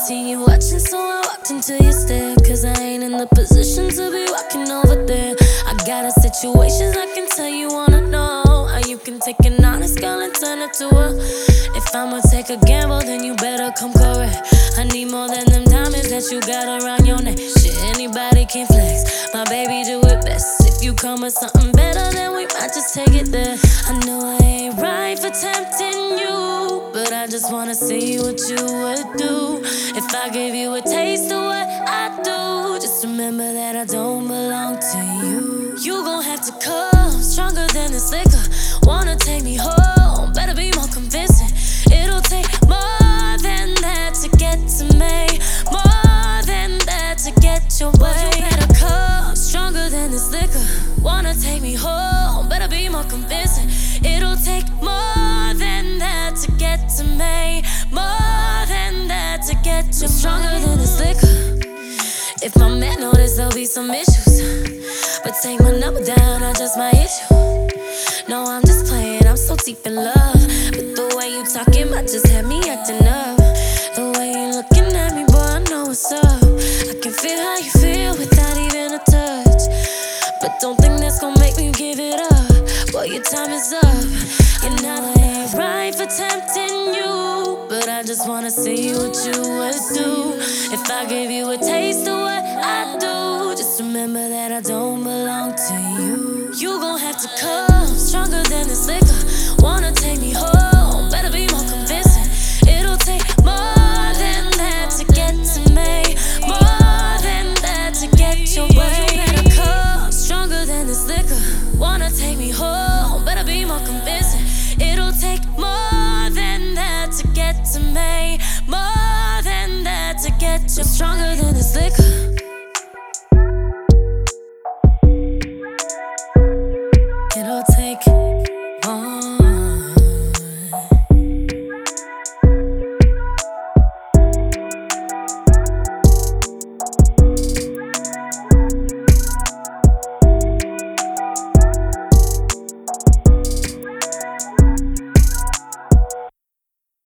see you watching, so I walked into your stare. Cause I ain't in the position to be walking over there. I got a situations I can tell you wanna know. How you can take an honest girl and turn it to a. If I'ma take a gamble, then you better come correct. I need more than them diamonds that you got around your neck. Shit, anybody can flex, my baby do it best. If you come with something better, then we might just take it there. I know I ain't right for tempting you, but I just wanna see what you would do if I gave you a taste of what I do. Just remember that I don't belong to you. You gon' have to come stronger than this liquor. Wanna take me home, better be more convincing. It'll take more than that to get to me, more than that to get your way. You better come stronger than this liquor. Wanna take me home, better be more convincing. It'll take more than that to get to me, more than that to get you. Stronger than this liquor. If my man notice, there'll be some issues, but take my number down, I just might hit you. No, I'm just playing, I'm so deep in love, but the way you talking might just have me acting up. The way you looking at me, boy, I know what's up. I can feel how you feel without even a touch, but don't think that's gon' make me give it up. Boy, your time is up. You're not ain't right for tempting you, but I just wanna see what you would do if I gave you a taste of what I do. Just remember that I don't belong to you. You gon' have to come stronger than this liquor. Wanna take me home, better be more convincing. It'll take more than that to get to me, more than that to get your way. You better come stronger than this liquor. Wanna take me home, better be more convincing. It'll take more than that to get to me, more than that to get you. Stronger than this liquor.